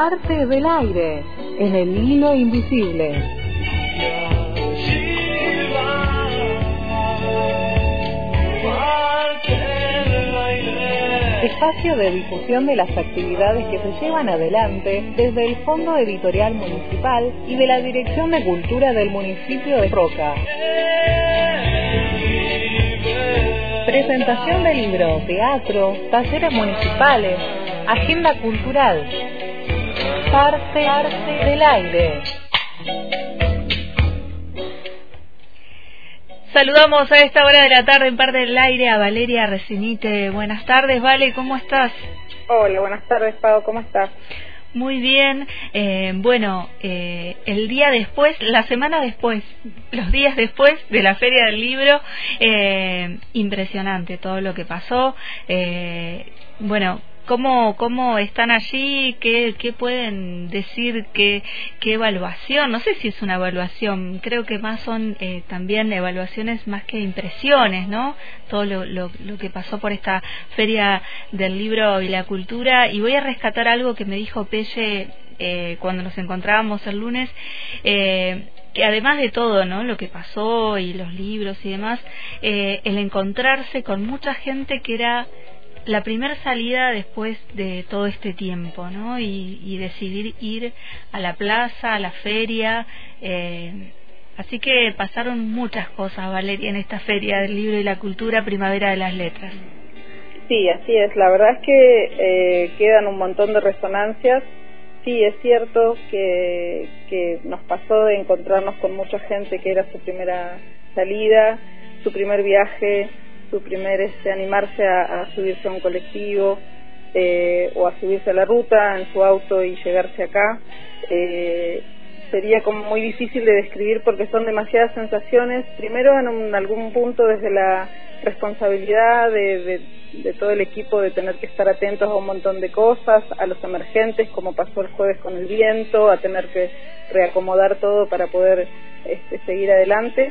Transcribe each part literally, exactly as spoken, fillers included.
Parte del aire, en el hilo invisible. Espacio de difusión de las actividades que se llevan adelante desde el Fondo Editorial Municipal y de la Dirección de Cultura del municipio de Roca. Presentación de libros, teatro, talleres municipales, agenda cultural. Parte, parte del aire. Saludamos a esta hora de la tarde en Parte del Aire a Valeria Recinite. Buenas tardes, Vale, ¿cómo estás? Hola, buenas tardes, Pau, ¿cómo estás? Muy bien. Eh, bueno, eh, el día después, la semana después, los días después de la Feria del Libro, eh, impresionante todo lo que pasó. Eh, bueno, ¿Cómo, ¿Cómo están allí? ¿Qué, qué pueden decir? ¿Qué, ¿Qué evaluación? No sé si es una evaluación, creo que más son eh, también evaluaciones más que impresiones, ¿no? Todo lo, lo, lo que pasó por esta Feria del Libro y la Cultura. Y voy a rescatar algo que me dijo Pelle eh, cuando nos encontrábamos el lunes, eh, que además de todo, ¿no?, lo que pasó y los libros y demás, eh, el encontrarse con mucha gente que era la primera salida después de todo este tiempo, ¿no? Y, y decidir ir a la plaza, a la feria. Eh, así que pasaron muchas cosas, Valeria, en esta Feria del Libro y la Cultura Primavera de las Letras. Sí, así es. La verdad es que eh, quedan un montón de resonancias. Sí, es cierto que, que nos pasó de encontrarnos con mucha gente que era su primera salida, su primer viaje, su primer este, animarse a, a subirse a un colectivo eh, o a subirse a la ruta en su auto y llegarse acá. Eh, sería como muy difícil de describir porque son demasiadas sensaciones, primero en un, algún punto desde la responsabilidad de, de, de todo el equipo de tener que estar atentos a un montón de cosas, a los emergentes como pasó el jueves con el viento, a tener que reacomodar todo para poder este, seguir adelante,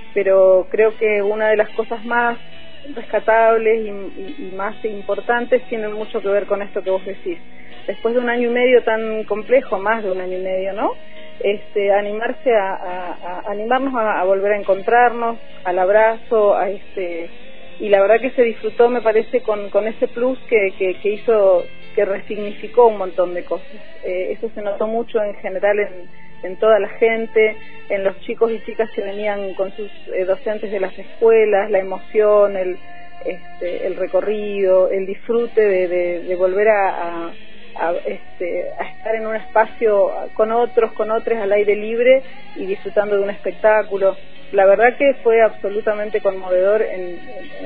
pero creo que una de las cosas más rescatables y, y, y más importantes tienen mucho que ver con esto que vos decís. Después de un año y medio tan complejo, más de un año y medio, ¿no? Este, animarse a, a, a animarnos a, a volver a encontrarnos, al abrazo, a este, y la verdad que se disfrutó, me parece, con, con ese plus que, que, que hizo, que resignificó un montón de cosas. Eh, eso se notó mucho en general en en toda la gente, en los chicos y chicas que venían con sus eh, docentes de las escuelas, la emoción, el este, el recorrido, el disfrute de, de, de volver a, a, a, este, a estar en un espacio con otros, con otros al aire libre y disfrutando de un espectáculo. La verdad que fue absolutamente conmovedor en, en,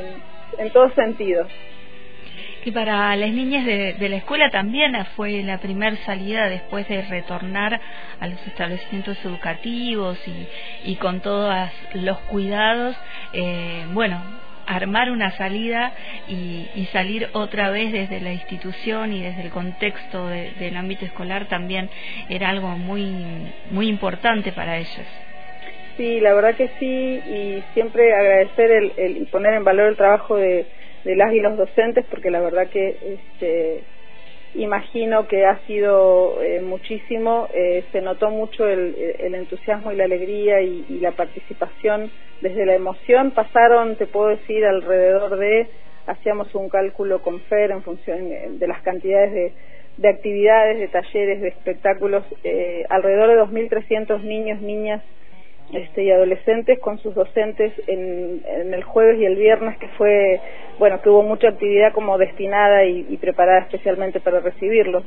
en, en todos sentidos. Y para las niñas de, de la escuela también fue la primer salida después de retornar a los establecimientos educativos y, y con todos los cuidados, eh, bueno, armar una salida y, y salir otra vez desde la institución y desde el contexto de, del ámbito escolar también era algo muy, muy importante para ellos. Sí, la verdad que sí, y siempre agradecer el, el, y poner en valor el trabajo de de las y los docentes, porque la verdad que este, imagino que ha sido eh, muchísimo, eh, se notó mucho el, el entusiasmo y la alegría y, y la participación desde la emoción. Pasaron, te puedo decir, alrededor de, hacíamos un cálculo con Fer en función de las cantidades de, de actividades, de talleres, de espectáculos, eh, alrededor de dos mil trescientos niños, niñas Este, y adolescentes con sus docentes en, en el jueves y el viernes, que fue, bueno, que hubo mucha actividad como destinada y, y preparada especialmente para recibirlos,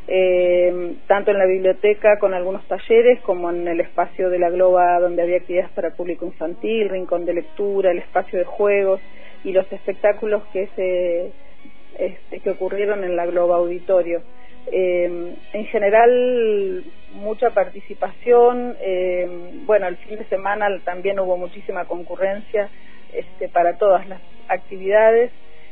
eh, tanto en la biblioteca con algunos talleres como en el espacio de la Globa donde había actividades para público infantil, rincón de lectura, el espacio de juegos y los espectáculos que se este, que ocurrieron en la Globa Auditorio. Eh, en general mucha participación, eh, bueno, el fin de semana también hubo muchísima concurrencia este, para todas las actividades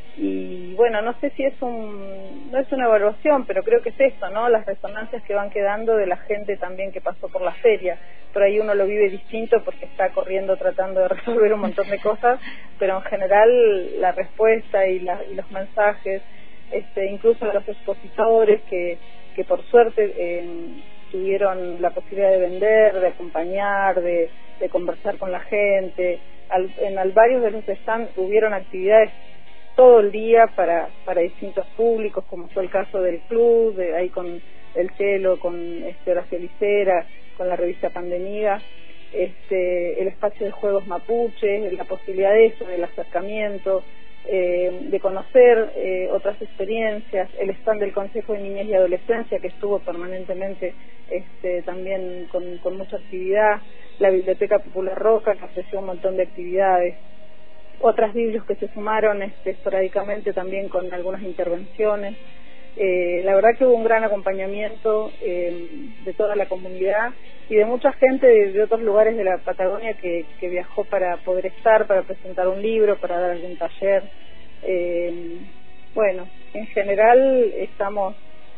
y bueno, no sé si es un no es una evaluación, pero creo que es esto, ¿no? Las resonancias que van quedando de la gente también que pasó por la feria. Por ahí uno lo vive distinto porque está corriendo tratando de resolver un montón de cosas, pero en general la respuesta y, la, y los mensajes, este, incluso los expositores que, que por suerte eh, tuvieron la posibilidad de vender, de acompañar, de, de conversar con la gente. Al, en al, varios de los stands hubieron actividades todo el día para, para distintos públicos, como fue el caso del club, de ahí con el Chelo, con este, Horacio Licera, con la revista Pandemia, este, el espacio de juegos mapuche, la posibilidad de eso, del acercamiento, eh, de conocer eh, otras experiencias, el stand del Consejo de Niñez y Adolescencia, que estuvo permanentemente este, también con, con mucha actividad, la Biblioteca Popular Roca, que ofreció un montón de actividades, otras biblios que se sumaron este, esporádicamente también con algunas intervenciones. Eh, la verdad que hubo un gran acompañamiento eh, de toda la comunidad y de mucha gente de, de otros lugares de la Patagonia que, que viajó para poder estar, para presentar un libro, para dar algún taller. Eh, bueno, en general estamos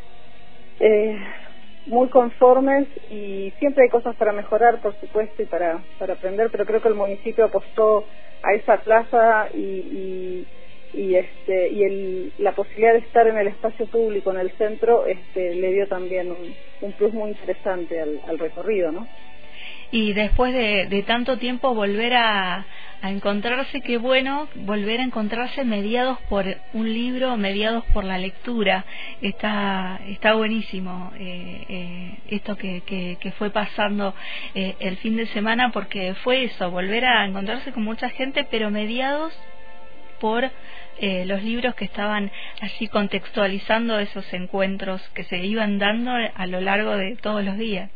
eh, muy conformes y siempre hay cosas para mejorar, por supuesto, y para, para aprender, pero creo que el municipio apostó a esa plaza y, y, y este y el, la posibilidad de estar en el espacio público, en el centro, este, le dio también un, un plus muy interesante al, al recorrido, ¿no? Y después de, de tanto tiempo volver a, a encontrarse, qué bueno volver a encontrarse mediados por un libro, mediados por la lectura. Está está buenísimo eh, eh, esto que, que, que fue pasando eh, el fin de semana, porque fue eso, volver a encontrarse con mucha gente, pero mediados por eh, los libros que estaban allí contextualizando esos encuentros que se iban dando a lo largo de todos los días.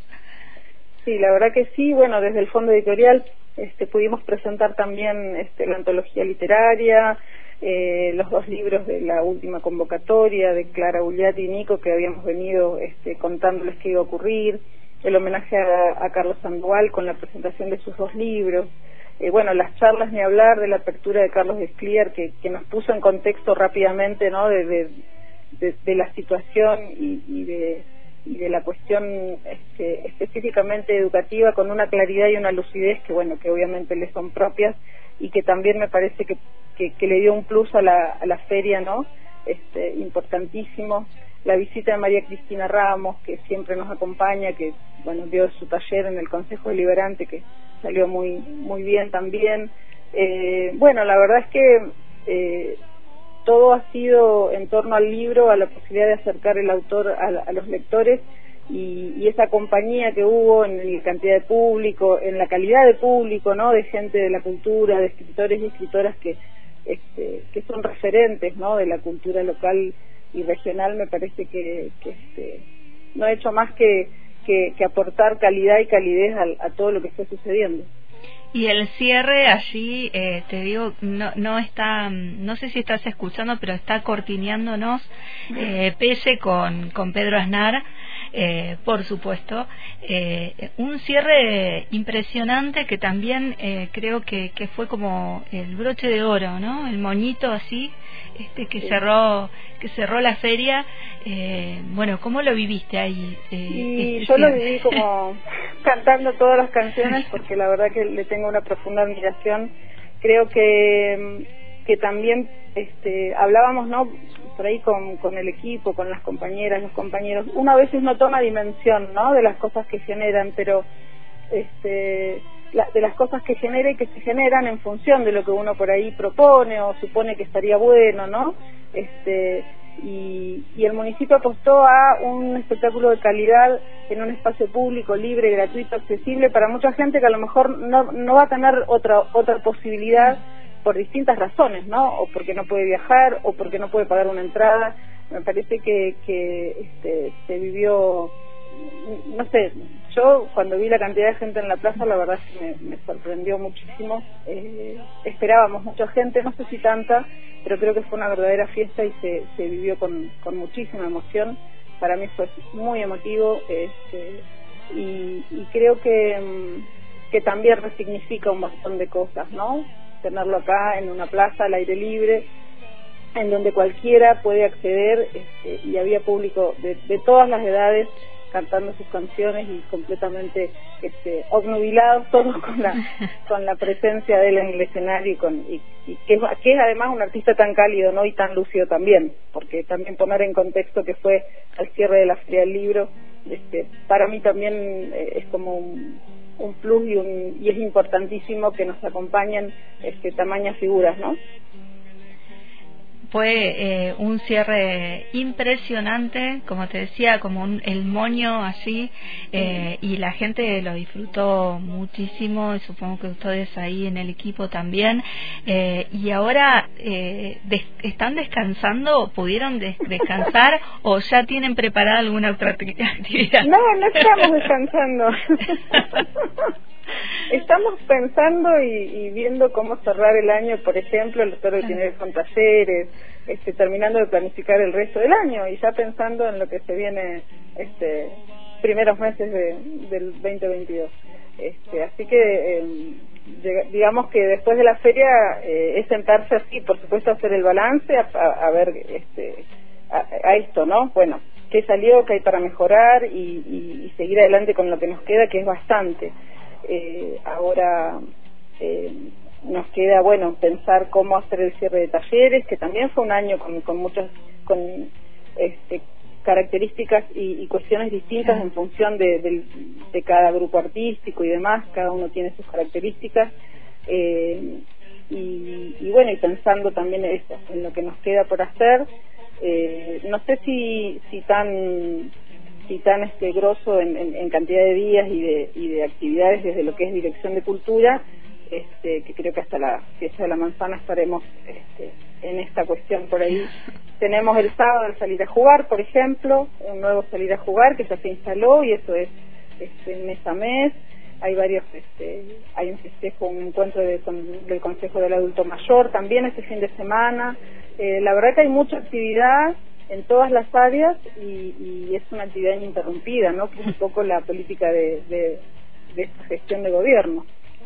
Sí, la verdad que sí. Bueno, desde el Fondo Editorial este, pudimos presentar también este, la antología literaria, eh, los dos libros de la última convocatoria de Clara Ugliati y Nico, que habíamos venido este, contándoles qué iba a ocurrir, el homenaje a, a Carlos Sandoval con la presentación de sus dos libros. Eh, bueno, las charlas, ni hablar de la apertura de Carlos Desclier, que, que nos puso en contexto rápidamente, ¿no?, de, de, de, de la situación y, y de y de la cuestión este, específicamente educativa, con una claridad y una lucidez que, bueno, que obviamente le son propias y que también me parece que, que, que le dio un plus a la, a la feria, ¿no?, este, importantísimo. La visita de María Cristina Ramos, que siempre nos acompaña, que, bueno, dio su taller en el Consejo Deliberante, que salió muy muy bien también. Eh, bueno, la verdad es que eh, todo ha sido en torno al libro, a la posibilidad de acercar el autor a, a los lectores y, y esa compañía que hubo en la cantidad de público, en la calidad de público, ¿no?, de gente de la cultura, de escritores y escritoras que este, que son referentes, ¿no?, de la cultura local y regional. Me parece que, que este, no ha hecho más que, que, que aportar calidad y calidez a, a todo lo que está sucediendo. Y el cierre allí, eh, te digo, no, no está, no sé si estás escuchando, pero está cortineándonos eh, Pese con, con Pedro Aznar, eh, por supuesto, eh, un cierre impresionante que también eh, creo que, que fue como el broche de oro, ¿no?, el moñito así, este que sí. cerró, que cerró la feria. Eh, bueno, ¿cómo lo viviste ahí? Eh, y este yo cierre? lo viví como cantando todas las canciones, porque la verdad que le tengo una profunda admiración. Creo que que también este, hablábamos, ¿no?, por ahí con, con el equipo, con las compañeras, los compañeros. Uno a veces no toma dimensión, ¿no?, de las cosas que generan, pero este, la, de las cosas que genera y que se generan en función de lo que uno por ahí propone o supone que estaría bueno, ¿no? Este, y, y el municipio apostó a un espectáculo de calidad en un espacio público, libre, gratuito, accesible para mucha gente que a lo mejor no, no va a tener otra otra posibilidad por distintas razones, ¿no?, o porque no puede viajar o porque no puede pagar una entrada. Me parece que, que este, se vivió, no sé, yo cuando vi la cantidad de gente en la plaza, la verdad es que me, me sorprendió muchísimo. Eh, esperábamos mucha gente, no sé si tanta, pero creo que fue una verdadera fiesta y se, se vivió con, con muchísima emoción. Para mí fue muy emotivo, este, y, y creo que, que también resignifica un montón de cosas, ¿no?, tenerlo acá en una plaza al aire libre, en donde cualquiera puede acceder, este, y había público de, de todas las edades, cantando sus canciones y completamente este, obnubilados todos con la con la presencia de él en el escenario y, con, y, y que, es, que es además un artista tan cálido, ¿no? Y tan lúcido también, porque también poner en contexto que fue al cierre de la Feria del Libro, este, para mí también eh, es como un, un plus y, un, y es importantísimo que nos acompañen este, tamañas figuras, ¿no? Fue eh, un cierre impresionante, como te decía, como un, el moño así, eh, y la gente lo disfrutó muchísimo, y supongo que ustedes ahí en el equipo también. Eh, y ahora, eh, des, ¿están descansando? ¿Pudieron des, descansar o ya tienen preparada alguna otra actividad? No, no estamos descansando. Estamos pensando y, y viendo cómo cerrar el año, por ejemplo, el doctor tiene con talleres, este, terminando de planificar el resto del año y ya pensando en lo que se viene este, primeros meses de, del veinte veintidós. Este, así que eh, digamos que después de la feria eh, es sentarse así, por supuesto, a hacer el balance, a, a, a ver este, a, a esto, ¿no? Bueno, qué salió, qué hay para mejorar y, y, y seguir adelante con lo que nos queda, que es bastante. Eh, ahora eh, nos queda, bueno, pensar cómo hacer el cierre de talleres, que también fue un año con, con muchas con este, características y, y cuestiones distintas sí. en función de, de, de cada grupo artístico y demás, cada uno tiene sus características, eh, y, y bueno, y pensando también en, eso, en lo que nos queda por hacer. Eh, no sé si, si tan y tan este grosso en, en, en cantidad de días y de, y de actividades desde lo que es Dirección de Cultura, este, que creo que hasta la fiesta de la manzana estaremos este, en esta cuestión por ahí. Tenemos el sábado el salir a jugar, por ejemplo, un nuevo salir a jugar que ya se instaló y eso es este, mes a mes. Hay varios, este, hay un festejo, un encuentro de, con, del Consejo del Adulto Mayor también este fin de semana. Eh, la verdad que hay mucha actividad en todas las áreas y, y es una actividad ininterrumpida, ¿no? Que es un poco la política de, de, de esta gestión de gobierno.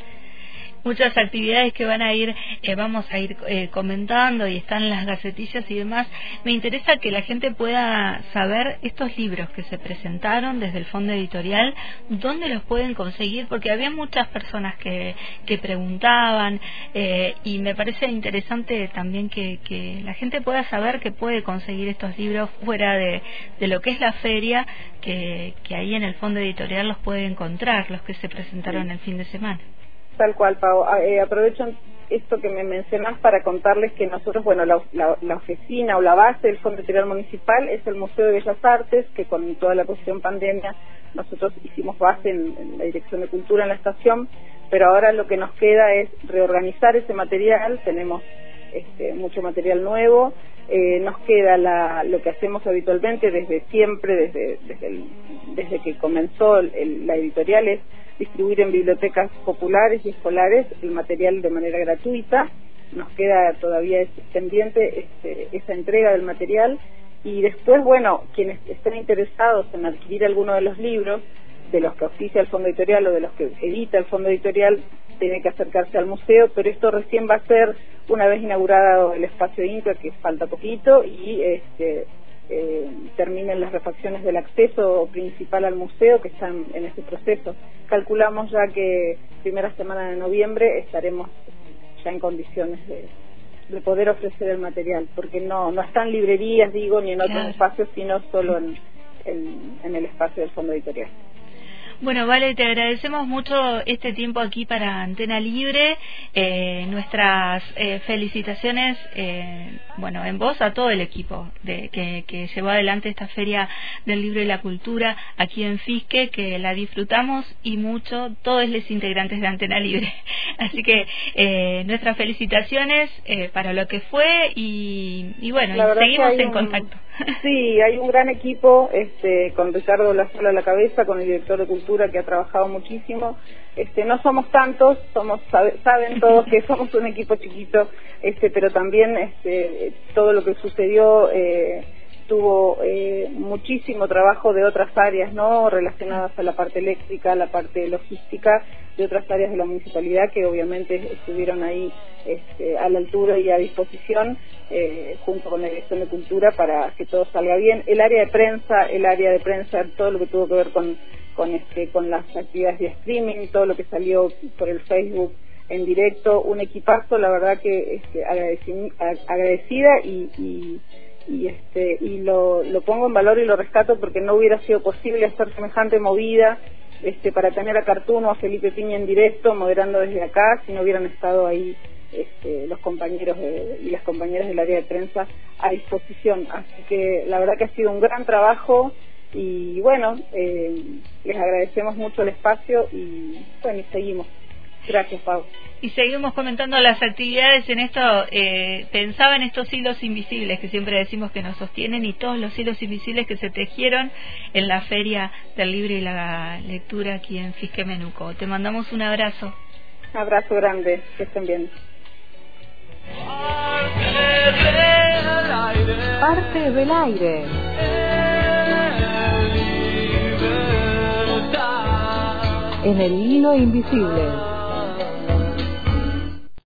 Muchas actividades que van a ir, eh, vamos a ir eh, comentando y están en las gacetillas y demás. Me interesa que la gente pueda saber estos libros que se presentaron desde el Fondo Editorial, dónde los pueden conseguir, porque había muchas personas que, que preguntaban eh, y me parece interesante también que, que la gente pueda saber que puede conseguir estos libros fuera de, de lo que es la feria, que, que ahí en el Fondo Editorial los puede encontrar, los que se presentaron el fin de semana. Tal cual, Pau. Eh, aprovecho esto que me mencionás para contarles que nosotros, bueno, la, la, la oficina o la base del Fondo Editorial Municipal es el Museo de Bellas Artes, que con toda la cuestión pandemia nosotros hicimos base en, en la Dirección de Cultura en la estación, pero ahora lo que nos queda es reorganizar ese material. Tenemos este, mucho material nuevo. Eh, nos queda la, lo que hacemos habitualmente desde siempre, desde, desde, el, desde que comenzó el, la editorial, es distribuir en bibliotecas populares y escolares el material de manera gratuita. Nos queda todavía pendiente este, esa entrega del material y después, bueno, quienes estén interesados en adquirir alguno de los libros de los que oficia el Fondo Editorial o de los que edita el Fondo Editorial, tiene que acercarse al museo, pero esto recién va a ser una vez inaugurado el espacio Inca, que falta poquito, y este Eh, terminen las refacciones del acceso principal al museo, que están en este proceso. Calculamos ya que primera semana de noviembre estaremos ya en condiciones de, de poder ofrecer el material, porque no no está en librerías, digo, ni en otros claro. espacios, sino solo en, en, en el espacio del Fondo Editorial. Bueno, Vale, te agradecemos mucho este tiempo aquí para Antena Libre. Eh, nuestras eh, felicitaciones, eh, bueno, en voz a todo el equipo de, que, que llevó adelante esta Feria del Libro y la Cultura aquí en Fisque, que la disfrutamos y mucho todos los integrantes de Antena Libre. Así que eh, nuestras felicitaciones eh, para lo que fue y, y bueno, y seguimos en un... contacto. Sí, hay un gran equipo este, con Ricardo Lazola a la cabeza, con el director de Cultura que ha trabajado muchísimo. Este, no somos tantos, somos sabe, saben todos que somos un equipo chiquito, este, pero también este, todo lo que sucedió eh, tuvo eh, muchísimo trabajo de otras áreas, ¿no?, relacionadas a la parte eléctrica, a la parte logística, de otras áreas de la municipalidad que obviamente estuvieron ahí este, a la altura y a disposición, eh, junto con la Dirección de Cultura, para que todo salga bien. El área de prensa, el área de prensa, todo lo que tuvo que ver con, con, este, con las actividades de streaming, todo lo que salió por el Facebook en directo, un equipazo, la verdad que este, agradeci- agradecida y... y y este y lo, lo pongo en valor y lo rescato, porque no hubiera sido posible hacer semejante movida este para tener a Cartoon o a Felipe Piña en directo moderando desde acá, si no hubieran estado ahí este, los compañeros de, y las compañeras del área de prensa a disposición. Así que la verdad que ha sido un gran trabajo y bueno, eh, les agradecemos mucho el espacio y bueno, y seguimos. Gracias, Pau. Y seguimos comentando las actividades en esto. Eh, pensaba en estos hilos invisibles que siempre decimos que nos sostienen, y todos los hilos invisibles que se tejieron en la Feria del Libro y la Lectura aquí en Fisquemenuco. Te mandamos un abrazo. Abrazo grande, que estén bien. Parte del aire. En el hilo invisible.